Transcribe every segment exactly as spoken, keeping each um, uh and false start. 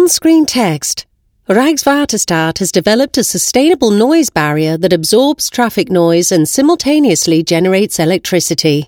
On-screen text. Rijkswaterstaat has developed a sustainable noise barrier that absorbs traffic noise and simultaneously generates electricity.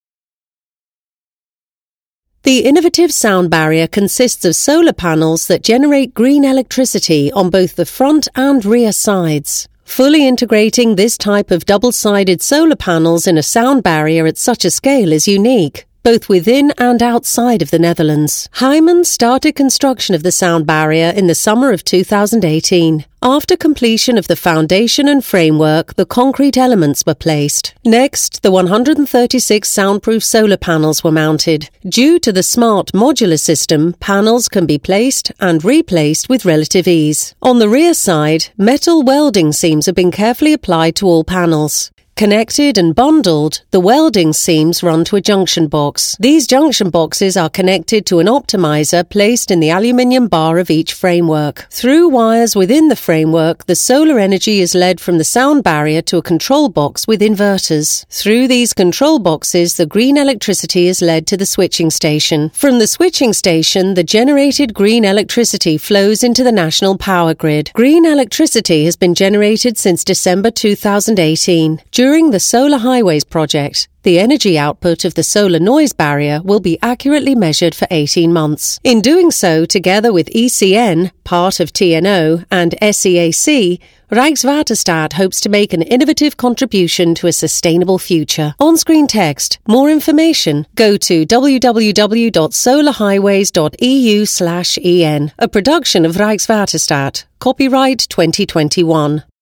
The innovative sound barrier consists of solar panels that generate green electricity on both the front and rear sides. Fully integrating this type of double-sided solar panels in a sound barrier at such a scale is unique, both within and outside of the Netherlands. Heijmans started construction of the sound barrier in the summer of two thousand eighteen. After completion of the foundation and framework, the concrete elements were placed. Next, the one hundred thirty-six soundproof solar panels were mounted. Due to the smart modular system, panels can be placed and replaced with relative ease. On the rear side, metal welding seams have been carefully applied to all panels. Connected and bundled, the welding seams run to a junction box. These junction boxes are connected to an optimizer placed in the aluminium bar of each framework. Through wires within the framework, the solar energy is led from the sound barrier to a control box with inverters. Through these control boxes, the green electricity is led to the switching station. From the switching station, the generated green electricity flows into the national power grid. Green electricity has been generated since December two thousand eighteen. During the Solar Highways project, the energy output of the solar noise barrier will be accurately measured for eighteen months. In doing so, together with E C N, part of T N O, and S E A C, Rijkswaterstaat hopes to make an innovative contribution to a sustainable future. On-screen text. More information. Go to w w w dot solar highways dot e u slash e n. A production of Rijkswaterstaat. Copyright twenty twenty-one.